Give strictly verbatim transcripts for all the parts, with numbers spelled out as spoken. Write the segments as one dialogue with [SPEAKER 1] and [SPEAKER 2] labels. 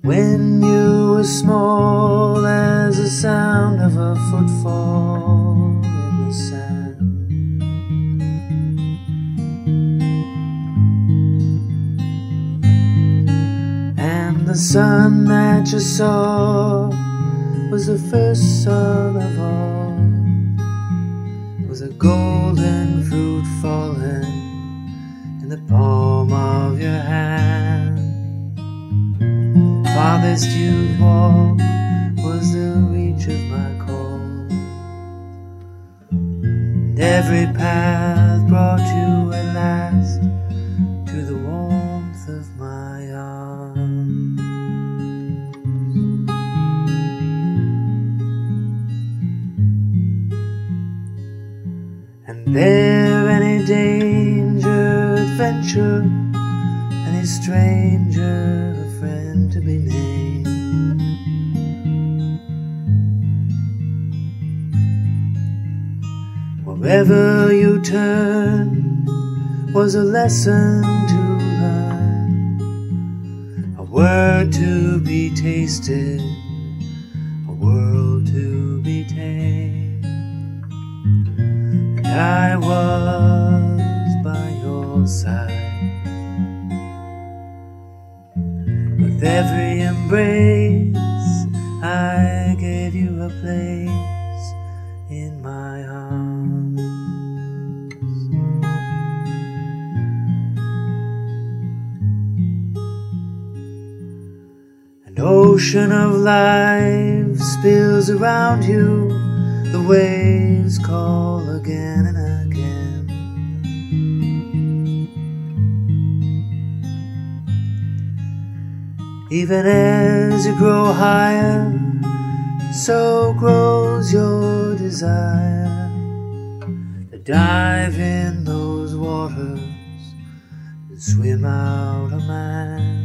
[SPEAKER 1] when you were small as the sound of a footfall in the sand. And the sun that you saw was the first sun of all. It was a golden fruit falling in the palm of your hand. Farthest you'd walk was the reach of my call, and every path brought you at last to the warmth of my arms. And there any danger, adventure, any stranger, a friend to be named, wherever you turned was a lesson to learn, a word to be tasted, a world to be tamed. And I was by your side. With every embrace, I gave you a place in my arms. An ocean of life spills around you, the waves call again and again. Even as you grow higher, so grows your desire to dive in those waters and swim out a man.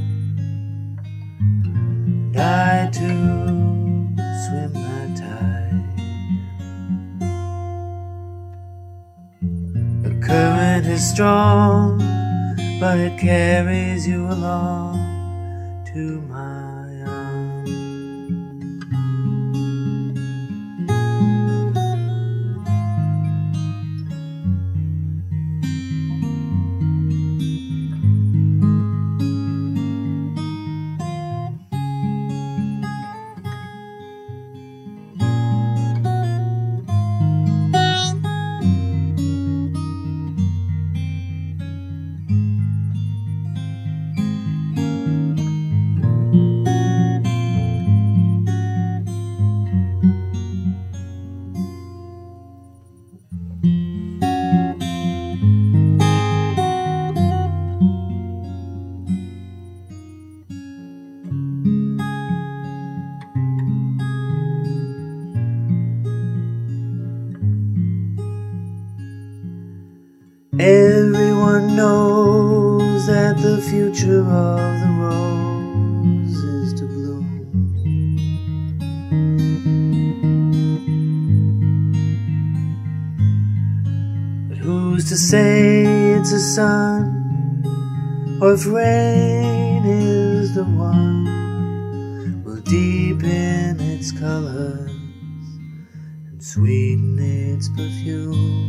[SPEAKER 1] And I too swim that tide. The current is strong, but it carries you along to my arms. Everyone knows that the future of the rose is to bloom. But who's to say it's a sun, or if rain is the one will deepen its colors and sweeten its perfume.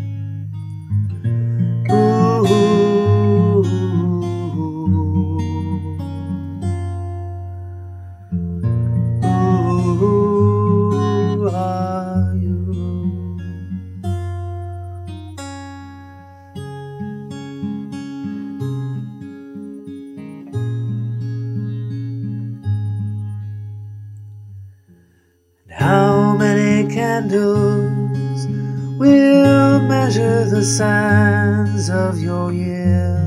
[SPEAKER 1] How many candles will measure the sands of your years?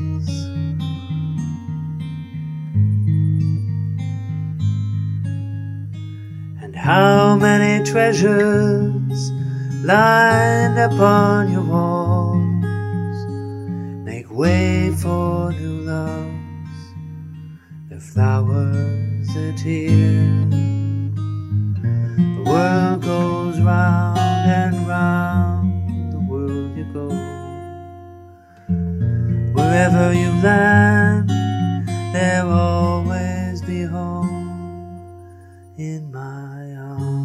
[SPEAKER 1] And how many treasures lined upon your walls make way for new loves, their flowers, their tears? The world goes round and round, the world you go. Wherever you land, there'll always be home. my arms.